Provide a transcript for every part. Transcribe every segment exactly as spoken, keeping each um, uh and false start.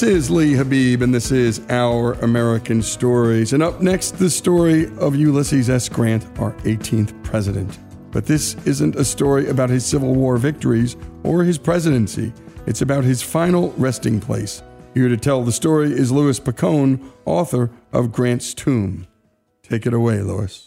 This is Lee Habib, and this is Our American Stories. And up next, the story of Ulysses S. Grant, our eighteenth president. But this isn't a story about his Civil War victories or his presidency. It's about his final resting place. Here to tell the story is Louis Picone, author of Grant's Tomb. Take it away, Louis.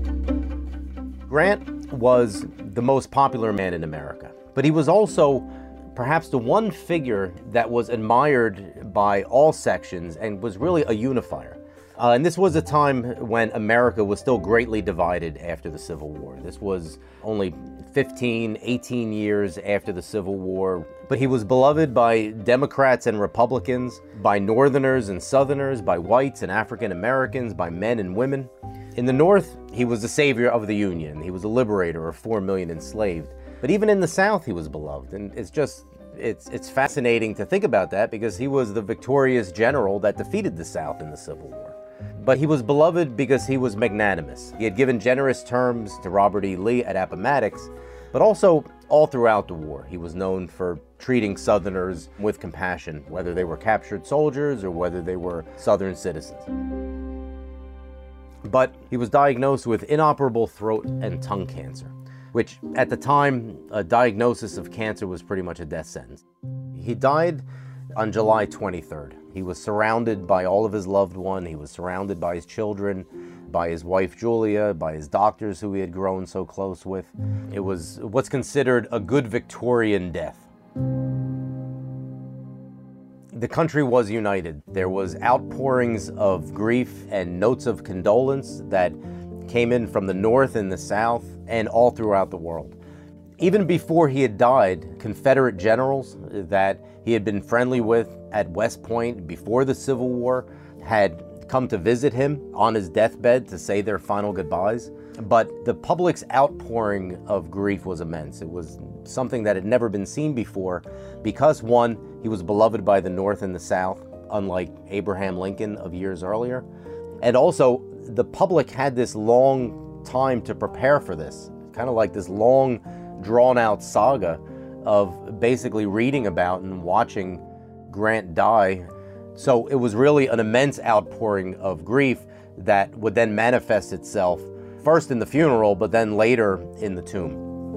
Grant was the most popular man in America, but he was also perhaps the one figure that was admired by all sections and was really a unifier. Uh, and this was a time when America was still greatly divided after the Civil War. This was only fifteen, eighteen years after the Civil War. But he was beloved by Democrats and Republicans, by Northerners and Southerners, by whites and African Americans, by men and women. In the North, he was the savior of the Union. He was a liberator of four million enslaved. But even in the South, he was beloved. And it's just, it's, it's fascinating to think about that because he was the victorious general that defeated the South in the Civil War. But he was beloved because he was magnanimous. He had given generous terms to Robert E. Lee at Appomattox, but also all throughout the war. He was known for treating Southerners with compassion, whether they were captured soldiers or whether they were Southern citizens. But he was diagnosed with inoperable throat and tongue cancer, which at the time, a diagnosis of cancer was pretty much a death sentence. He died on July twenty-third. He was surrounded by all of his loved ones. He was surrounded by his children, by his wife Julia, by his doctors who he had grown so close with. It was what's considered a good Victorian death. The country was united. There was outpourings of grief and notes of condolence that came in from the North and the South and all throughout the world. Even before he had died, Confederate generals that he had been friendly with at West Point before the Civil War had come to visit him on his deathbed to say their final goodbyes. But the public's outpouring of grief was immense. It was something that had never been seen before because, one, he was beloved by the North and the South, unlike Abraham Lincoln of years earlier. And also, the public had this long time to prepare for this, kind of like this long, drawn-out saga of basically reading about and watching Grant die. So it was really an immense outpouring of grief that would then manifest itself first in the funeral, but then later in the tomb.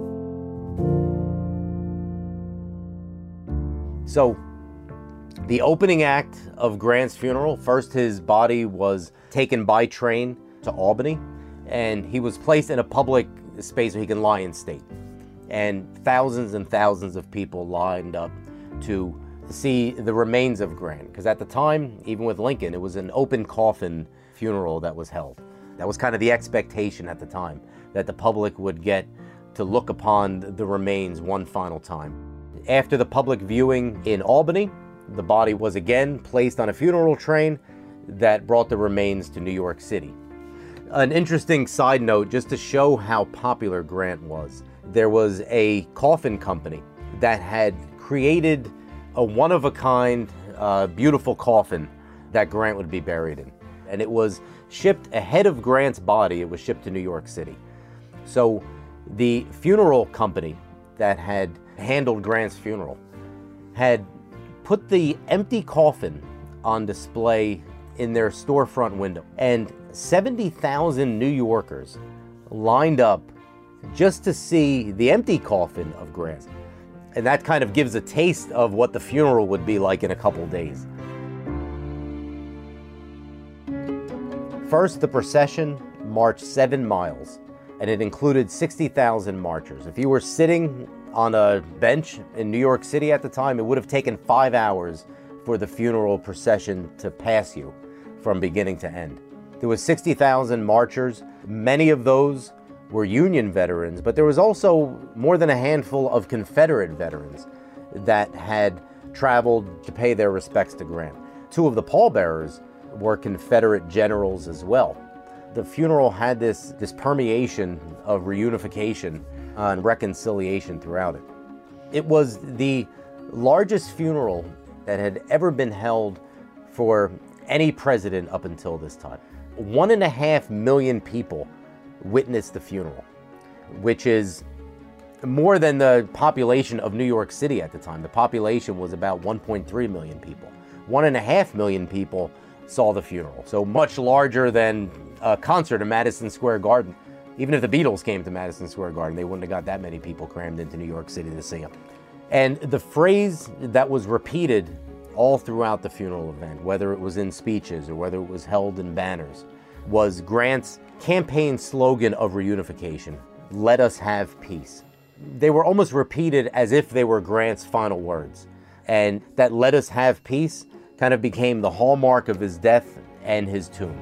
So the opening act of Grant's funeral, first his body was taken by train to Albany, and he was placed in a public space where he can lie in state. And thousands and thousands of people lined up to see the remains of Grant. Because at the time, even with Lincoln, it was an open coffin funeral that was held. That was kind of the expectation at the time, that the public would get to look upon the remains one final time. After the public viewing in Albany, the body was again placed on a funeral train that brought the remains to New York City. An interesting side note, just to show how popular Grant was. There was a coffin company that had created a one-of-a-kind, uh, beautiful coffin that Grant would be buried in. And it was shipped ahead of Grant's body. It was shipped to New York City. So the funeral company that had handled Grant's funeral had put the empty coffin on display in their storefront window. And seventy thousand New Yorkers lined up just to see the empty coffin of Grant. And that kind of gives a taste of what the funeral would be like in a couple days. First, the procession marched seven miles, and it included sixty thousand marchers. If you were sitting on a bench in New York City at the time, it would have taken five hours for the funeral procession to pass you from beginning to end. There was sixty thousand marchers. Many of those were Union veterans, but there was also more than a handful of Confederate veterans that had traveled to pay their respects to Grant. Two of the pallbearers were Confederate generals as well. The funeral had this, this permeation of reunification and reconciliation throughout it. It was the largest funeral that had ever been held for any president up until this time. One and a half million people witnessed the funeral, which is more than the population of New York City at the time. The population was about one point three million people. one and a half million people saw the funeral. So much larger than a concert in Madison Square Garden. Even if the Beatles came to Madison Square Garden, they wouldn't have got that many people crammed into New York City to see him. And the phrase that was repeated all throughout the funeral event, whether it was in speeches or whether it was held in banners, was Grant's campaign slogan of reunification: "Let us have peace." They were almost repeated as if they were Grant's final words. And that "let us have peace" kind of became the hallmark of his death and his tomb.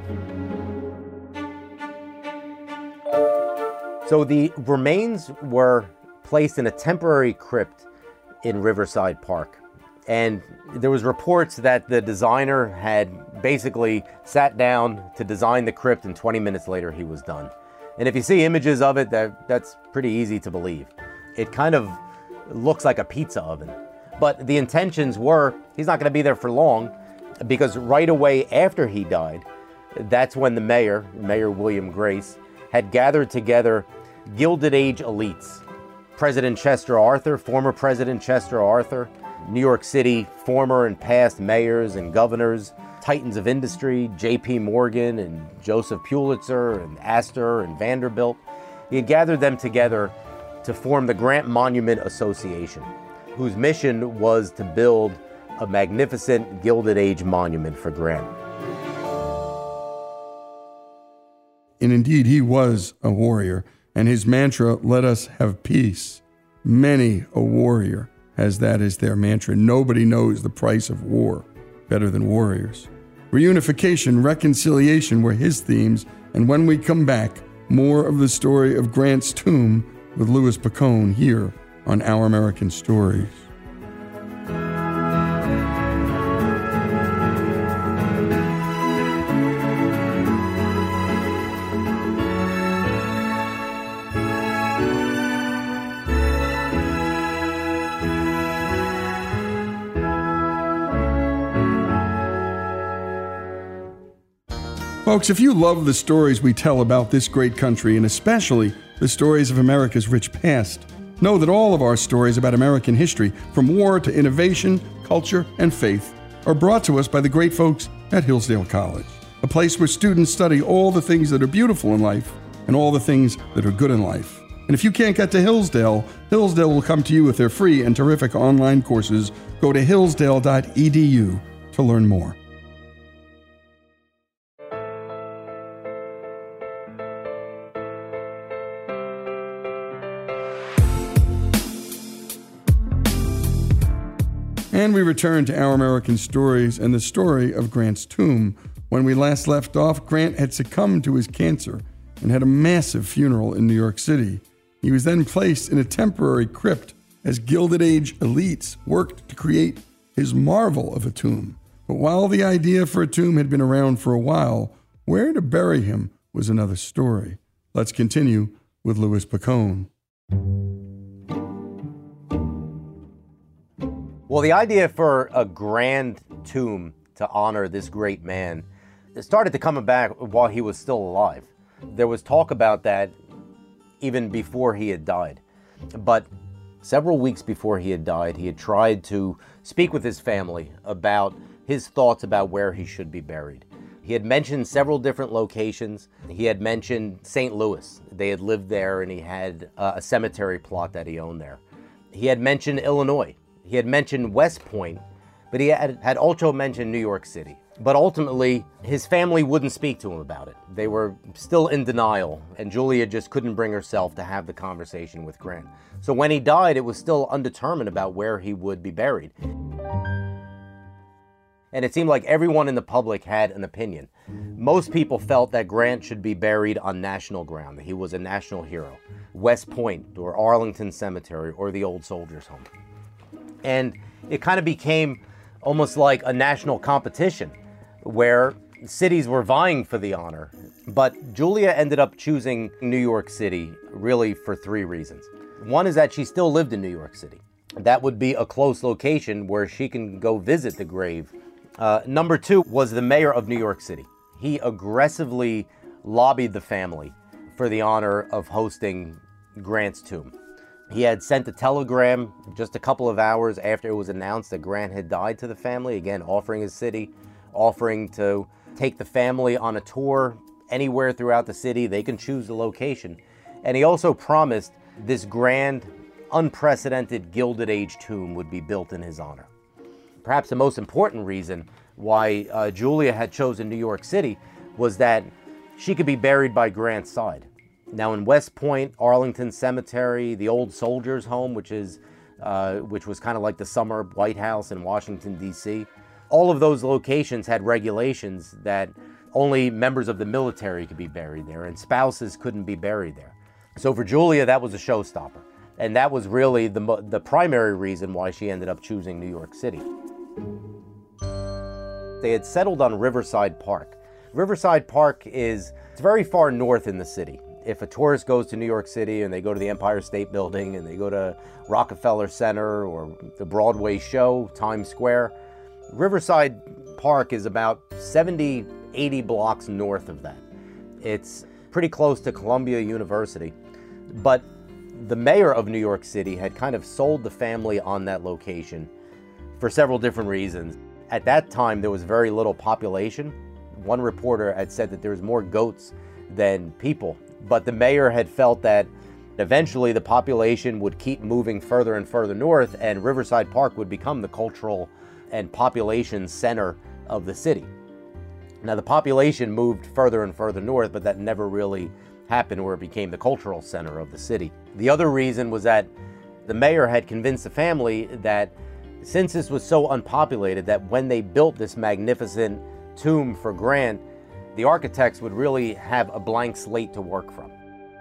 So the remains were placed in a temporary crypt in Riverside Park. And there was reports that the designer had basically sat down to design the crypt, and twenty minutes later he was done. And if you see images of it, that, that's pretty easy to believe. It kind of looks like a pizza oven. But the intentions were, he's not going to be there for long, because right away after he died, that's when the mayor, Mayor William Grace, had gathered together Gilded Age elites. President Chester Arthur, former President Chester Arthur, New York City former and past mayors and governors, titans of industry, J P Morgan and Joseph Pulitzer and Astor and Vanderbilt. He had gathered them together to form the Grant Monument Association, whose mission was to build a magnificent Gilded Age monument for Grant. And indeed, he was a warrior, and his mantra, "Let us have peace." Many a warrior has that as their mantra. Nobody knows the price of war better than warriors. Reunification, reconciliation were his themes, and when we come back, more of the story of Grant's tomb with Louis Picone here on Our American Stories. Folks, if you love the stories we tell about this great country, and especially the stories of America's rich past, know that all of our stories about American history, from war to innovation, culture, and faith, are brought to us by the great folks at Hillsdale College, a place where students study all the things that are beautiful in life and all the things that are good in life. And if you can't get to Hillsdale, Hillsdale will come to you with their free and terrific online courses. Go to hillsdale dot e d u to learn more. And we return to Our American Stories and the story of Grant's tomb. When we last left off, Grant had succumbed to his cancer and had a massive funeral in New York City. He was then placed in a temporary crypt as Gilded Age elites worked to create his marvel of a tomb. But while the idea for a tomb had been around for a while, where to bury him was another story. Let's continue with Louis Picone. Well, the idea for a grand tomb to honor this great man started to come back while he was still alive. There was talk about that even before he had died. But several weeks before he had died, he had tried to speak with his family about his thoughts about where he should be buried. He had mentioned several different locations. He had mentioned Saint Louis. They had lived there, and he had uh, a cemetery plot that he owned there. He had mentioned Illinois. He had mentioned West Point, but he had, had also mentioned New York City. But ultimately, his family wouldn't speak to him about it. They were still in denial, and Julia just couldn't bring herself to have the conversation with Grant. So when he died, it was still undetermined about where he would be buried. And it seemed like everyone in the public had an opinion. Most people felt that Grant should be buried on national ground, that he was a national hero. West Point, or Arlington Cemetery, or the Old Soldiers' Home. And it kind of became almost like a national competition where cities were vying for the honor. But Julia ended up choosing New York City really for three reasons. One is that she still lived in New York City. That would be a close location where she can go visit the grave. Uh, number two was the mayor of New York City. He aggressively lobbied the family for the honor of hosting Grant's tomb. He had sent a telegram just a couple of hours after it was announced that Grant had died to the family, again, offering his city, offering to take the family on a tour anywhere throughout the city. They can choose the location. And he also promised this grand, unprecedented Gilded Age tomb would be built in his honor. Perhaps the most important reason why uh, Julia had chosen New York City was that she could be buried by Grant's side. Now in West Point, Arlington Cemetery, the Old Soldiers' Home, which is uh, which was kind of like the summer White House in Washington, D C, all of those locations had regulations that only members of the military could be buried there, and spouses couldn't be buried there. So for Julia, that was a showstopper. And that was really the, the primary reason why she ended up choosing New York City. They had settled on Riverside Park. Riverside Park is it's very far north in the city. If a tourist goes to New York City and they go to the Empire State Building and they go to Rockefeller Center or the Broadway show, Times Square, Riverside Park is about seventy, eighty blocks north of that. It's pretty close to Columbia University. But the mayor of New York City had kind of sold the family on that location for several different reasons. At that time, there was very little population. One reporter had said that there was more goats than people. But the mayor had felt that eventually the population would keep moving further and further north, and Riverside Park would become the cultural and population center of the city. Now, the population moved further and further north, but that never really happened where it became the cultural center of the city. The other reason was that the mayor had convinced the family that since this was so unpopulated, that when they built this magnificent tomb for Grant, the architects would really have a blank slate to work from.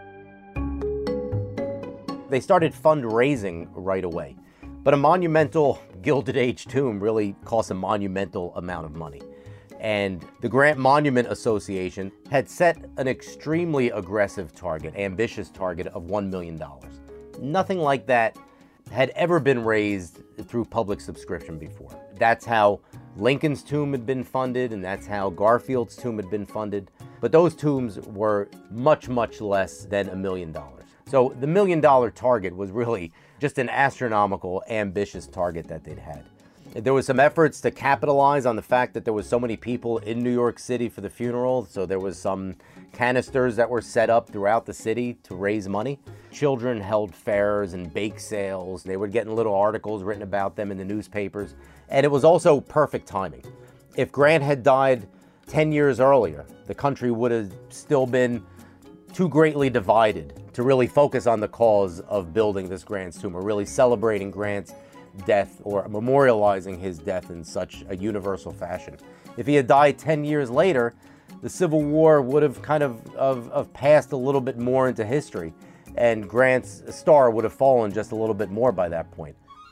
They started fundraising right away, but a monumental Gilded Age tomb really costs a monumental amount of money. And the Grant Monument Association had set an extremely aggressive target, ambitious target of one million dollars. Nothing like that had ever been raised through public subscription before. That's how Lincoln's tomb had been funded, and that's how Garfield's tomb had been funded. But those tombs were much, much less than a million dollars. So the million dollar target was really just an astronomical, ambitious target that they'd had. There was some efforts to capitalize on the fact that there was so many people in New York City for the funeral, so there was some canisters that were set up throughout the city to raise money. Children held fairs and bake sales. They were getting little articles written about them in the newspapers. And it was also perfect timing. If Grant had died ten years earlier, the country would have still been too greatly divided to really focus on the cause of building this Grant's tomb, or really celebrating Grant's death or memorializing his death in such a universal fashion. If he had died ten years later, the Civil War would have kind of, of, of passed a little bit more into history, and Grant's star would have fallen just a little bit more by that point.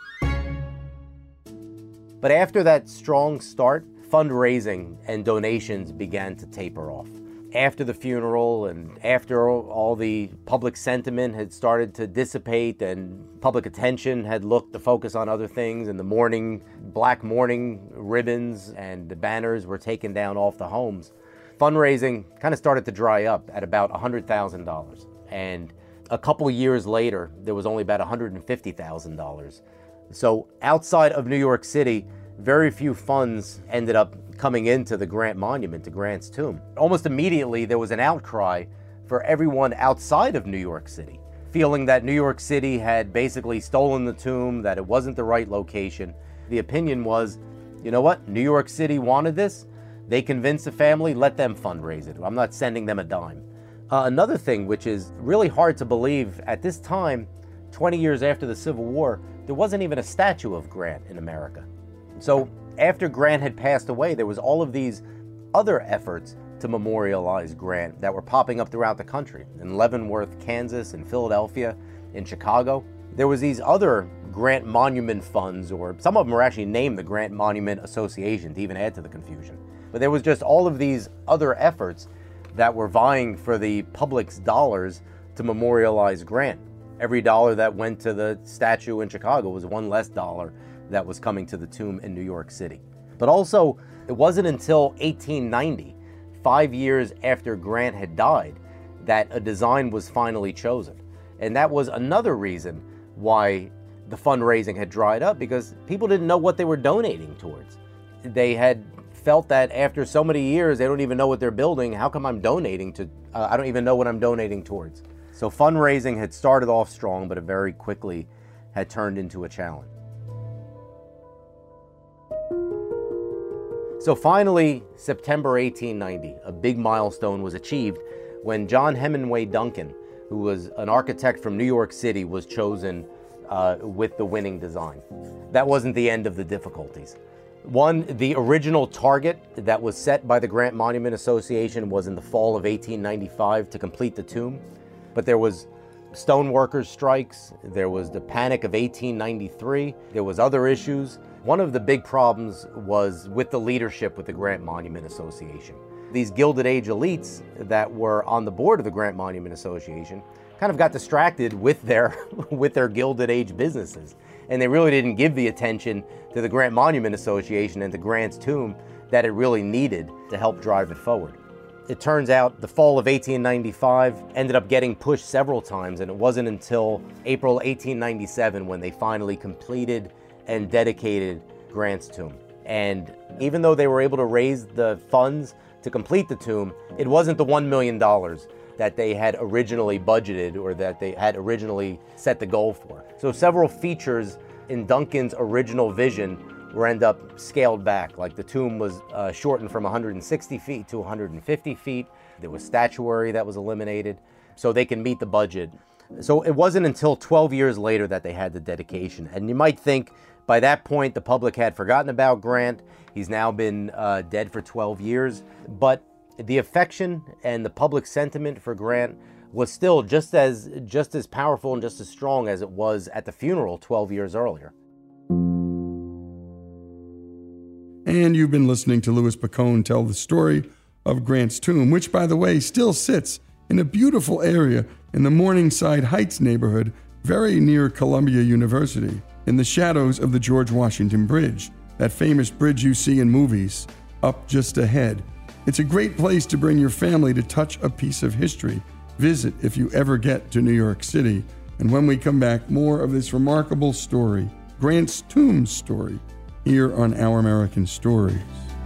But after that strong start, fundraising and donations began to taper off. After the funeral and after all the public sentiment had started to dissipate and public attention had looked to focus on other things, and the mourning, black mourning ribbons and the banners were taken down off the homes, fundraising kind of started to dry up at about one hundred thousand dollars. And a couple years later, there was only about one hundred fifty thousand dollars. So outside of New York City, very few funds ended up coming into the Grant Monument, to Grant's tomb. Almost immediately, there was an outcry for everyone outside of New York City, feeling that New York City had basically stolen the tomb, that it wasn't the right location. The opinion was, you know what, New York City wanted this, they convinced the family, let them fundraise it. I'm not sending them a dime. Uh, another thing which is really hard to believe, at this time, twenty years after the Civil War, there wasn't even a statue of Grant in America. So after Grant had passed away, there was all of these other efforts to memorialize Grant that were popping up throughout the country. In Leavenworth, Kansas, in Philadelphia, in Chicago. There was these other Grant Monument funds, or some of them were actually named the Grant Monument Association to even add to the confusion. But there was just all of these other efforts that were vying for the public's dollars to memorialize Grant. Every dollar that went to the statue in Chicago was one less dollar that was coming to the tomb in New York City. But also, it wasn't until eighteen ninety, five years after Grant had died, that a design was finally chosen. And that was another reason why the fundraising had dried up, because people didn't know what they were donating towards. They had felt that after so many years, they don't even know what they're building. How come I'm donating to, uh, I don't even know what I'm donating towards. So fundraising had started off strong, but it very quickly had turned into a challenge. So finally, September eighteen ninety, a big milestone was achieved when John Hemingway Duncan, who was an architect from New York City, was chosen uh, with the winning design. That wasn't the end of the difficulties. One, the original target that was set by the Grant Monument Association was in the fall of eighteen ninety-five to complete the tomb, but there was stoneworkers' strikes, there was the Panic of eighteen ninety-three, there was other issues. One of the big problems was with the leadership with the Grant Monument Association. These Gilded Age elites that were on the board of the Grant Monument Association kind of got distracted with their, with their Gilded Age businesses. And they really didn't give the attention to the Grant Monument Association and to Grant's tomb that it really needed to help drive it forward. It turns out the fall of eighteen ninety-five ended up getting pushed several times, and it wasn't until April eighteen ninety-seven when they finally completed and dedicated Grant's tomb. And even though they were able to raise the funds to complete the tomb, it wasn't the one million dollars that they had originally budgeted or that they had originally set the goal for. So several features in Duncan's original vision were end up scaled back. Like the tomb was uh, shortened from one hundred sixty feet to one hundred fifty feet. There was statuary that was eliminated so they can meet the budget. So it wasn't until twelve years later that they had the dedication. And you might think by that point the public had forgotten about Grant. He's now been uh, dead for twelve years. But the affection and the public sentiment for Grant was still just as just as powerful and just as strong as it was at the funeral twelve years earlier. And you've been listening to Louis Picone tell the story of Grant's tomb, which, by the way, still sits in a beautiful area in the Morningside Heights neighborhood, very near Columbia University, in the shadows of the George Washington Bridge, that famous bridge you see in movies, up just ahead. It's a great place to bring your family to touch a piece of history. Visit if you ever get to New York City. And when we come back, more of this remarkable story, Grant's tomb story, here on Our American Stories.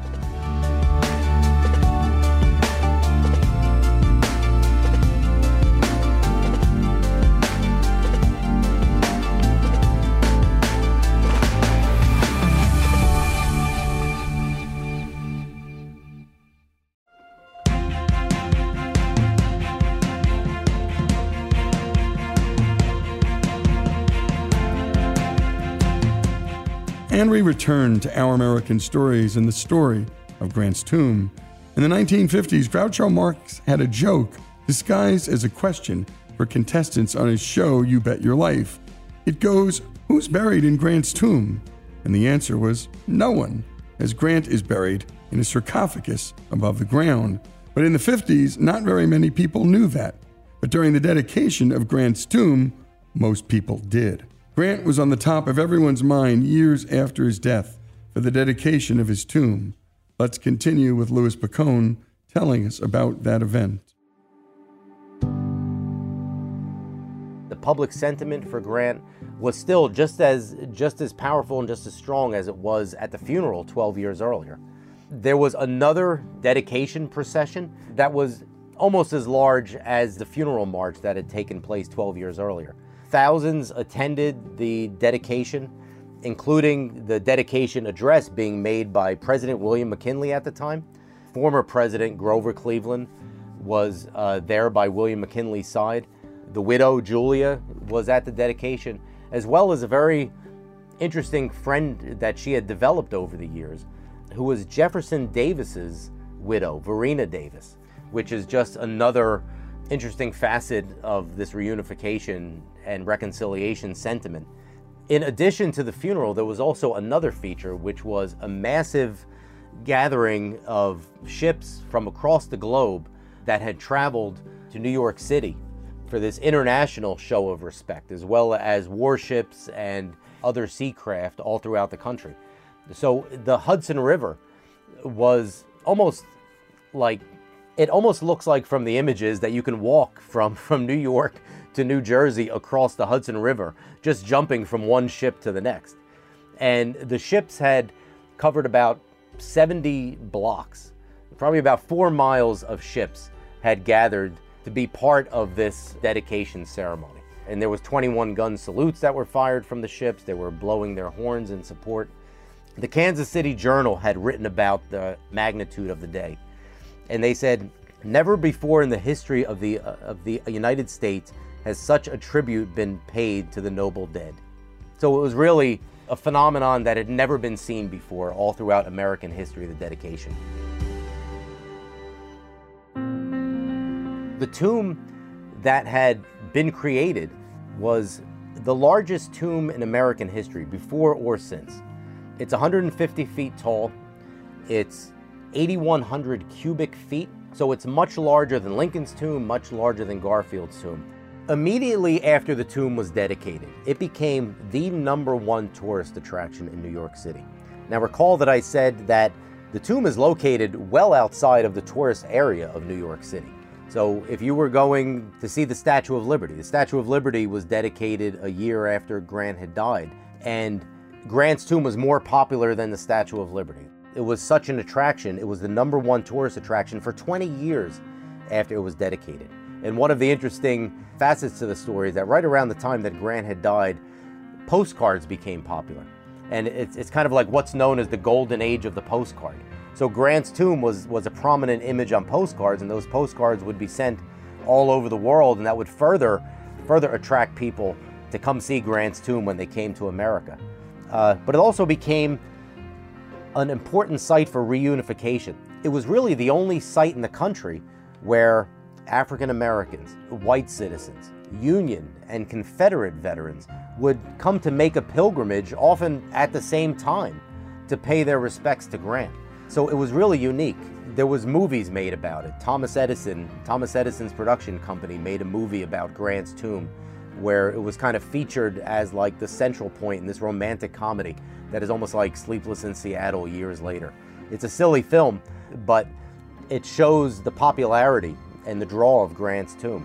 And we return to Our American Stories and the story of Grant's tomb. In the nineteen fifties, Groucho Marx had a joke disguised as a question for contestants on his show, You Bet Your Life. It goes, "Who's buried in Grant's tomb?" And the answer was, no one, as Grant is buried in a sarcophagus above the ground. But in the fifties, not very many people knew that. But during the dedication of Grant's tomb, most people did. Grant was on the top of everyone's mind years after his death for the dedication of his tomb. Let's continue with Louis Picone telling us about that event. The public sentiment for Grant was still just as just as powerful and just as strong as it was at the funeral twelve years earlier. There was another dedication procession that was almost as large as the funeral march that had taken place twelve years earlier. Thousands attended the dedication, including the dedication address being made by President William McKinley at the time. Former President Grover Cleveland was uh, there by William McKinley's side. The widow, Julia, was at the dedication, as well as a very interesting friend that she had developed over the years, who was Jefferson Davis's widow, Verena Davis, which is just another interesting facet of this reunification and reconciliation sentiment. In addition to the funeral, there was also another feature, which was a massive gathering of ships from across the globe that had traveled to New York City for this international show of respect, as well as warships and other sea craft all throughout the country. So the Hudson River was almost like It almost looks like from the images that you can walk from, from New York to New Jersey across the Hudson River, just jumping from one ship to the next. And the ships had covered about seventy blocks. Probably about four miles of ships had gathered to be part of this dedication ceremony. And there was twenty-one gun salutes that were fired from the ships. They were blowing their horns in support. The Kansas City Journal had written about the magnitude of the day. And they said, never before in the history of the, uh, of the United States has such a tribute been paid to the noble dead. So it was really a phenomenon that had never been seen before all throughout American history, the dedication. The tomb that had been created was the largest tomb in American history, before or since. It's one hundred fifty feet tall. It's eighty-one hundred cubic feet, so it's much larger than Lincoln's tomb, much larger than Garfield's tomb. Immediately after the tomb was dedicated, it became the number one tourist attraction in New York City. Now recall that I said that the tomb is located well outside of the tourist area of New York City. So if you were going to see the Statue of Liberty, the Statue of Liberty was dedicated a year after Grant had died, and Grant's tomb was more popular than the Statue of Liberty. It was such an attraction. It was the number one tourist attraction for twenty years after it was dedicated. And one of the interesting facets to the story is that right around the time that Grant had died, postcards became popular. And it's, it's kind of like what's known as the golden age of the postcard. So Grant's tomb was, was a prominent image on postcards, and those postcards would be sent all over the world, and that would further, further attract people to come see Grant's tomb when they came to America. Uh, but it also became an important site for reunification. It was really the only site in the country where African Americans, white citizens, Union and Confederate veterans would come to make a pilgrimage, often at the same time, to pay their respects to Grant. So it was really unique. There was movies made about it. Thomas Edison, Thomas Edison's production company made a movie about Grant's tomb, where it was kind of featured as like the central point in this romantic comedy that is almost like Sleepless in Seattle years later. It's a silly film, but it shows the popularity and the draw of Grant's tomb.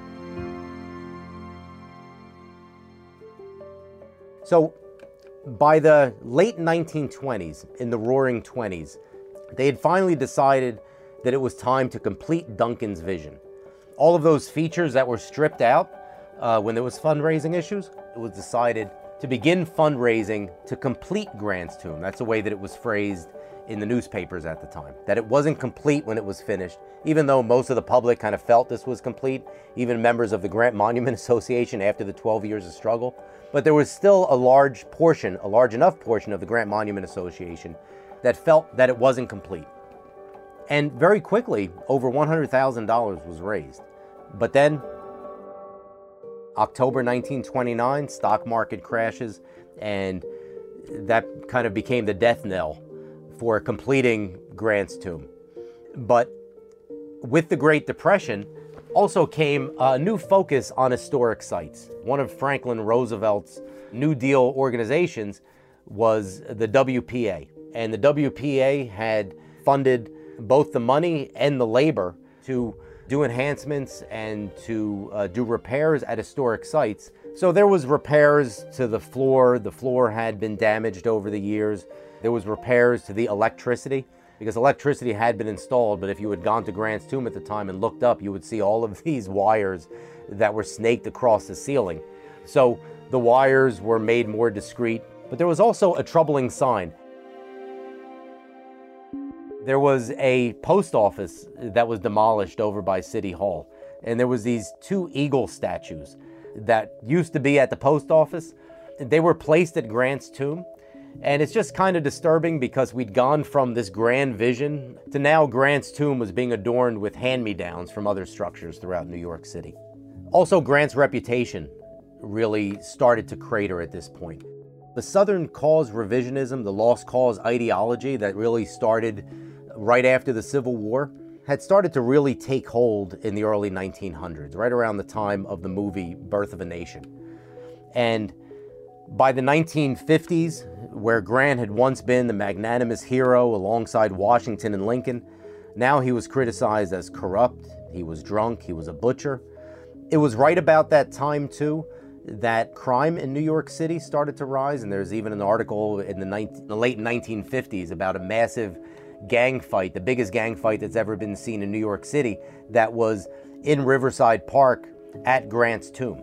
So by the late nineteen twenties, in the Roaring Twenties, they had finally decided that it was time to complete Duncan's vision. All of those features that were stripped out uh, when there was fundraising issues, it was decided to begin fundraising to complete Grant's tomb. That's the way that it was phrased in the newspapers at the time, that it wasn't complete when it was finished, even though most of the public kind of felt this was complete, even members of the Grant Monument Association after the twelve years of struggle. But there was still a large portion, a large enough portion of the Grant Monument Association that felt that it wasn't complete. And very quickly, over one hundred thousand dollars was raised. But then, October nineteen twenty-nine, stock market crashes, and that kind of became the death knell for completing Grant's tomb. But with the Great Depression also came a new focus on historic sites. One of Franklin Roosevelt's New Deal organizations was the W P A. And the W P A had funded both the money and the labor to do enhancements and to uh, do repairs at historic sites. So there was repairs to the floor. The floor had been damaged over the years. There was repairs to the electricity, because electricity had been installed, but if you had gone to Grant's tomb at the time and looked up, you would see all of these wires that were snaked across the ceiling. So the wires were made more discreet, but there was also a troubling sign. There was a post office that was demolished over by City Hall, and there was these two eagle statues that used to be at the post office. They were placed at Grant's tomb, and it's just kind of disturbing because we'd gone from this grand vision to now Grant's tomb was being adorned with hand-me-downs from other structures throughout New York City. Also, Grant's reputation really started to crater at this point. The Southern cause revisionism, the lost cause ideology that really started right after the Civil War, had started to really take hold in the early nineteen hundreds, right around the time of the movie Birth of a Nation. And by the nineteen fifties, where Grant had once been the magnanimous hero alongside Washington and Lincoln, Now he was criticized as corrupt, he was drunk, he was a butcher. It was right about that time, too, that crime in New York City started to rise, and there's even an article in the, nineteen, the late nineteen fifties about a massive gang fight, the biggest gang fight that's ever been seen in New York City, that was in Riverside Park at Grant's tomb.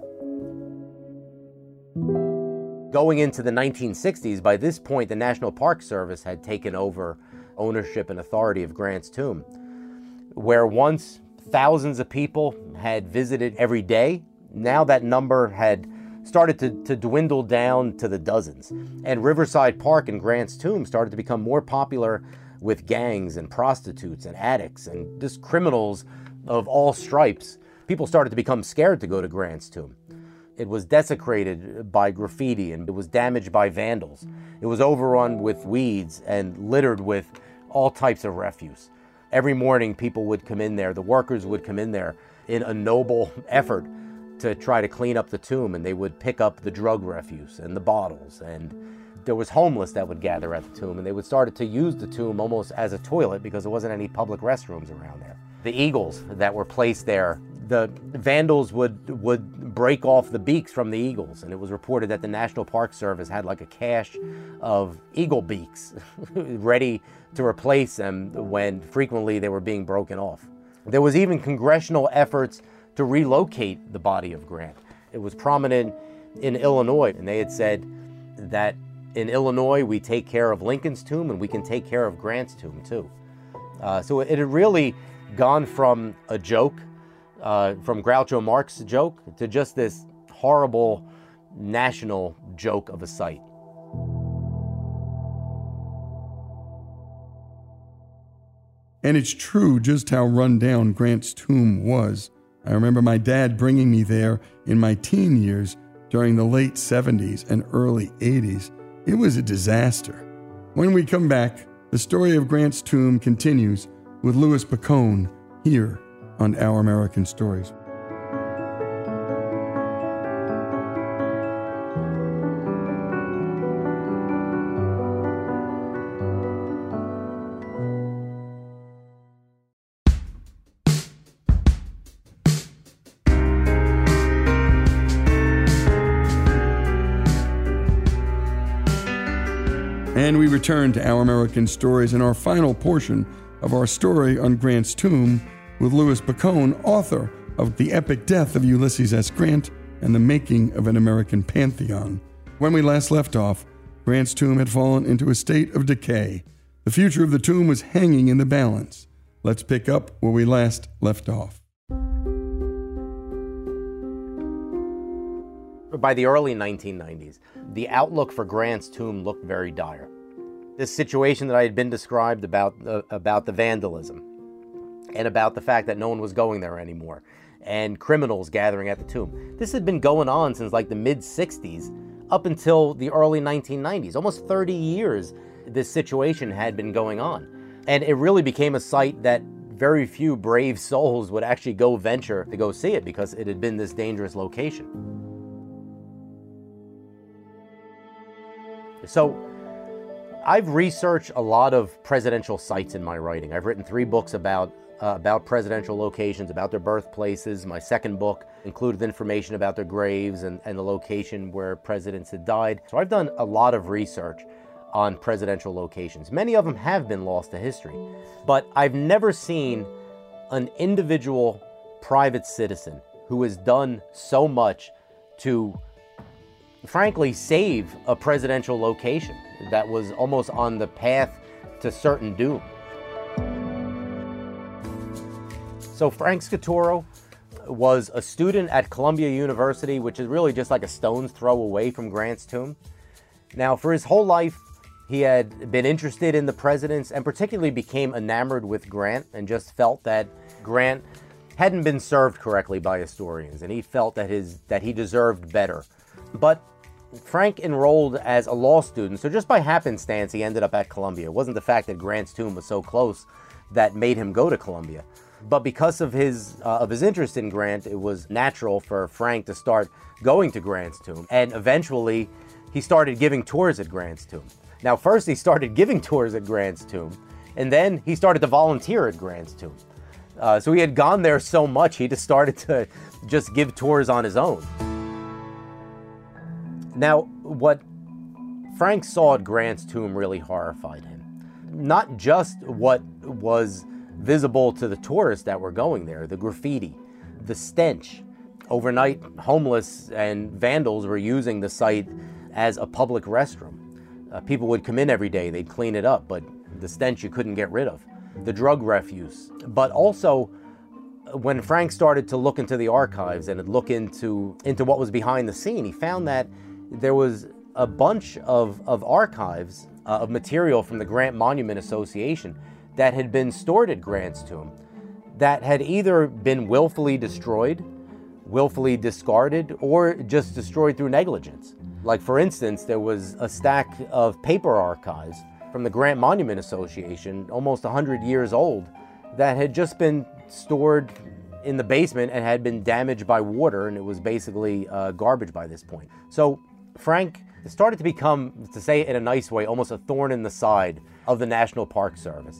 Going into the nineteen sixties, by this point, the National Park Service had taken over ownership and authority of Grant's tomb, where once thousands of people had visited every day. Now that number had started to, to dwindle down to the dozens. And Riverside Park and Grant's tomb started to become more popular with gangs and prostitutes and addicts and just criminals of all stripes. People started to become scared to go to Grant's tomb. It was desecrated by graffiti and it was damaged by vandals. It was overrun with weeds and littered with all types of refuse. Every morning people would come in there, the workers would come in there in a noble effort to try to clean up the tomb, and they would pick up the drug refuse and the bottles, and there was homeless that would gather at the tomb, and they would start to use the tomb almost as a toilet because there wasn't any public restrooms around there. The eagles that were placed there, the vandals would would break off the beaks from the eagles, and it was reported that the National Park Service had like a cache of eagle beaks ready to replace them when frequently they were being broken off. There was even congressional efforts to relocate the body of Grant. It was prominent in Illinois, and they had said that in Illinois we take care of Lincoln's tomb and we can take care of Grant's tomb too. Uh, so it had really gone from a joke, uh, from Groucho Marx's joke, to just this horrible national joke of a site. And it's true just how run down Grant's tomb was. I remember my dad bringing me there in my teen years during the late seventies and early eighties. It was a disaster. When we come back, the story of Grant's tomb continues with Louis Picone here on Our American Stories. And we return to Our American Stories in our final portion of our story on Grant's tomb with Louis Picone, author of The Epic Death of Ulysses S. Grant and the Making of an American Pantheon. When we last left off, Grant's tomb had fallen into a state of decay. The future of the tomb was hanging in the balance. Let's pick up where we last left off. By the early nineteen nineties, the outlook for Grant's tomb looked very dire. This situation that I had been described about, uh, about the vandalism and about the fact that no one was going there anymore and criminals gathering at the tomb. This had been going on since like the mid sixties up until the early nineteen nineties. Almost thirty years this situation had been going on. And it really became a site that very few brave souls would actually go venture to go see it because it had been this dangerous location. So I've researched a lot of presidential sites in my writing. I've written three books about uh, about presidential locations, about their birthplaces. My second book included information about their graves and, and the location where presidents had died. So I've done a lot of research on presidential locations. Many of them have been lost to history, but I've never seen an individual private citizen who has done so much to frankly save a presidential location that was almost on the path to certain doom. So Frank Scaturro was a student at Columbia University, which is really just like a stone's throw away from Grant's tomb. Now, for his whole life, he had been interested in the presidents and particularly became enamored with Grant and just felt that Grant hadn't been served correctly by historians, and he felt that his that he deserved better. But Frank enrolled as a law student, so just by happenstance he ended up at Columbia. It wasn't the fact that Grant's tomb was so close that made him go to Columbia. But because of his uh, of his interest in Grant, it was natural for Frank to start going to Grant's tomb. And eventually, he started giving tours at Grant's tomb. Now, first he started giving tours at Grant's tomb And then he started to volunteer at Grant's tomb. Uh, so he had gone there so much, he just started to just give tours on his own. Now, what Frank saw at Grant's tomb really horrified him. Not just what was visible to the tourists that were going there, the graffiti, the stench. Overnight, homeless and vandals were using the site as a public restroom. Uh, people would come in every day, they'd clean it up, but the stench you couldn't get rid of. The drug refuse. But also, when Frank started to look into the archives and look into, into what was behind the scene, he found that there was a bunch of, of archives uh, of material from the Grant Monument Association that had been stored at Grant's tomb that had either been willfully destroyed, willfully discarded, or just destroyed through negligence. Like, for instance, there was a stack of paper archives from the Grant Monument Association, almost one hundred years old, that had just been stored in the basement and had been damaged by water, and it was basically uh, garbage by this point. So Frank started to become, to say it in a nice way, almost a thorn in the side of the National Park Service.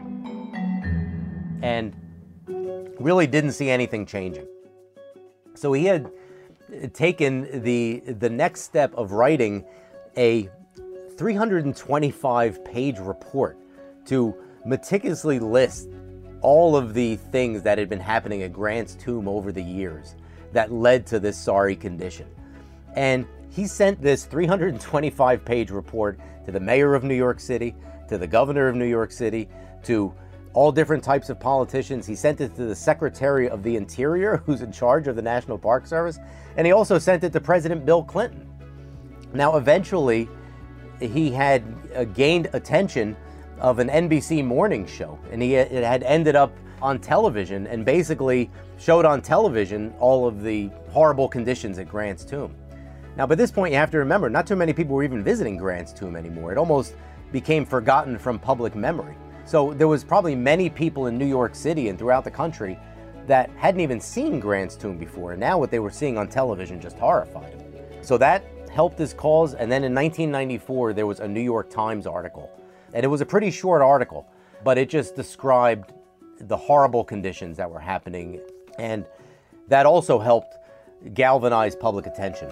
And really didn't see anything changing. So he had taken the, the next step of writing a three hundred twenty-five page report to meticulously list all of the things that had been happening at Grant's tomb over the years that led to this sorry condition. And he sent this three hundred twenty-five page report to the mayor of New York City, to the governor of New York City, to all different types of politicians. He sent it to the Secretary of the Interior, who's in charge of the National Park Service, and he also sent it to President Bill Clinton. Now, eventually, he had uh, gained attention of an N B C morning show, and he it had ended up on television and basically showed on television all of the horrible conditions at Grant's tomb. Now, by this point, you have to remember, not too many people were even visiting Grant's tomb anymore. It almost became forgotten from public memory. So there was probably many people in New York City and throughout the country that hadn't even seen Grant's tomb before, and now what they were seeing on television just horrified them. So that helped his cause, and then in nineteen ninety-four, there was a New York Times article. And it was a pretty short article, but it just described the horrible conditions that were happening, and that also helped galvanize public attention.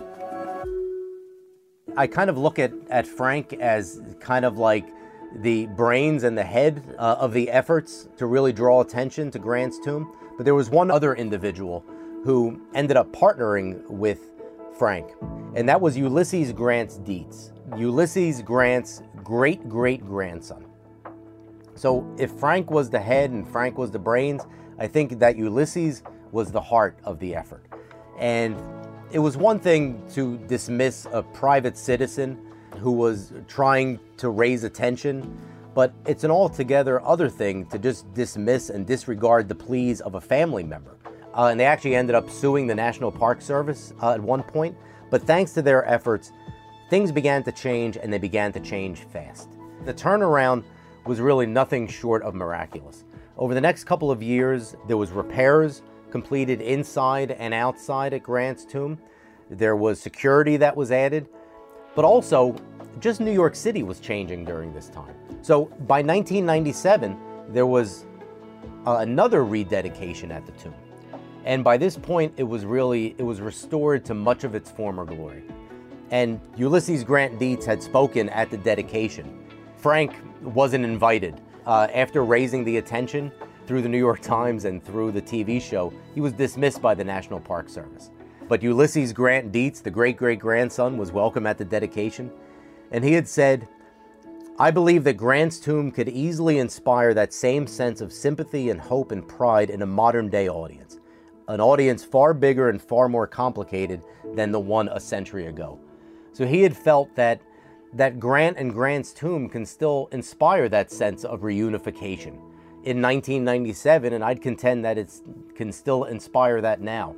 I kind of look at, at Frank as kind of like the brains and the head uh, of the efforts to really draw attention to Grant's tomb. But there was one other individual who ended up partnering with Frank, and that was Ulysses Grant Dietz, Ulysses Grant's great-great-grandson. So if Frank was the head and Frank was the brains, I think that Ulysses was the heart of the effort. And it was one thing to dismiss a private citizen who was trying to raise attention, but it's an altogether other thing to just dismiss and disregard the pleas of a family member. Uh, and they actually ended up suing the National Park Service uh, at one point, but thanks to their efforts, things began to change, and they began to change fast. The turnaround was really nothing short of miraculous. Over the next couple of years, there was repairs completed inside and outside at Grant's tomb. There was security that was added, but also just New York City was changing during this time. So by nineteen ninety-seven, there was uh, another rededication at the tomb. And by this point, it was really, it was restored to much of its former glory. And Ulysses Grant Dietz had spoken at the dedication. Frank wasn't invited. Uh, after raising the attention through the New York Times and through the T V show, he was dismissed by the National Park Service. But Ulysses Grant Dietz, the great-great-grandson, was welcome at the dedication. And he had said, "I believe that Grant's tomb could easily inspire that same sense of sympathy and hope and pride in a modern-day audience. An audience far bigger and far more complicated than the one a century ago." So he had felt that that Grant and Grant's tomb can still inspire that sense of reunification in nineteen ninety-seven, and I'd contend that it can still inspire that now.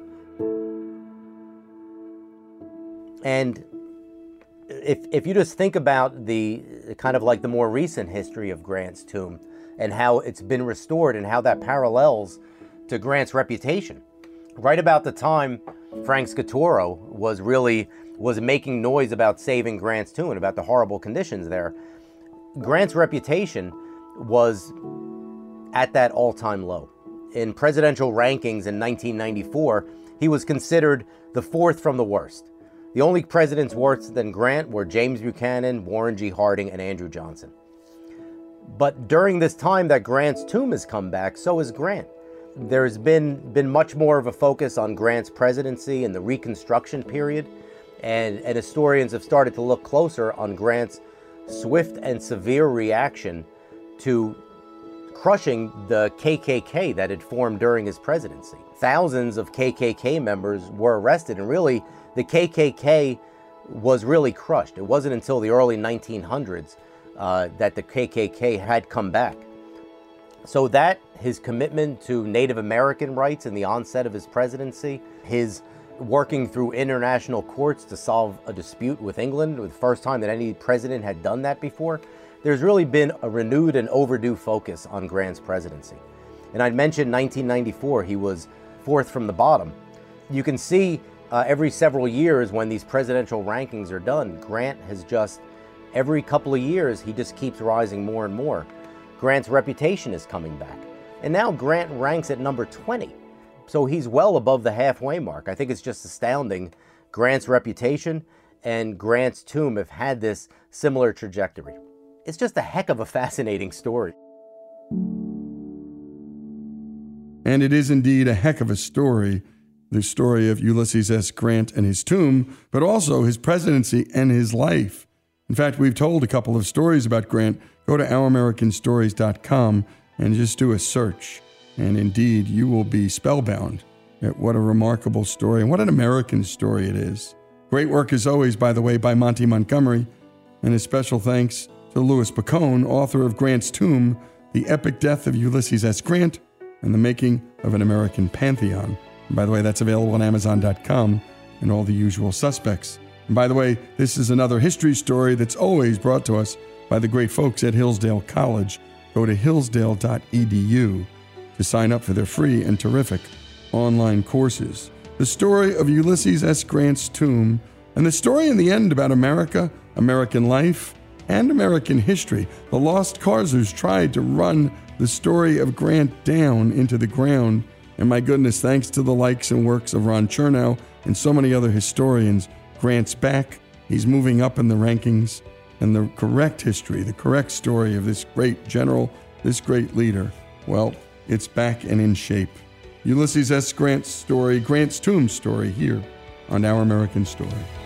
And if, if you just think about the kind of like the more recent history of Grant's tomb and how it's been restored and how that parallels to Grant's reputation. Right about the time Frank Scaturro was really was making noise about saving Grant's tomb and about the horrible conditions there, Grant's reputation was at that all-time low. In presidential rankings in nineteen ninety-four, he was considered the fourth from the worst. The only presidents worse than Grant were James Buchanan, Warren G. Harding, and Andrew Johnson. But during this time that Grant's tomb has come back, so has Grant. There's been, been much more of a focus on Grant's presidency and the Reconstruction period, and, and historians have started to look closer on Grant's swift and severe reaction to crushing the K K K that had formed during his presidency. Thousands of K K K members were arrested, and really, the K K K was really crushed. It wasn't until the early nineteen hundreds uh, that the K K K had come back. So that, his commitment to Native American rights in the onset of his presidency, his working through international courts to solve a dispute with England, the first time that any president had done that before, there's really been a renewed and overdue focus on Grant's presidency. And I'd mentioned nineteen ninety-four, he was fourth from the bottom. You can see uh, every several years when these presidential rankings are done, Grant has just, every couple of years, he just keeps rising more and more. Grant's reputation is coming back. And now Grant ranks at number twenty. So he's well above the halfway mark. I think it's just astounding. Grant's reputation and Grant's tomb have had this similar trajectory. It's just a heck of a fascinating story. And it is indeed a heck of a story, the story of Ulysses S. Grant and his tomb, but also his presidency and his life. In fact, we've told a couple of stories about Grant. Go to our american stories dot com and just do a search. And indeed, you will be spellbound at what a remarkable story and what an American story it is. Great work as always, by the way, by Monty Montgomery. And a special thanks to Louis Picone, author of Grant's Tomb, The Epic Death of Ulysses S. Grant, and the Making of an American Pantheon. And by the way, that's available on amazon dot com and all the usual suspects. And by the way, this is another history story that's always brought to us by the great folks at Hillsdale College. Go to hillsdale dot e d u to sign up for their free and terrific online courses. The story of Ulysses S. Grant's tomb, and the story in the end about America, American life, and American history. The Lost Karzers tried to run the story of Grant down into the ground, and my goodness, thanks to the likes and works of Ron Chernow and so many other historians, Grant's back. He's moving up in the rankings, and the correct history, the correct story of this great general, this great leader, well, it's back and in shape. Ulysses S. Grant's story, Grant's tomb story, here on Our American Story.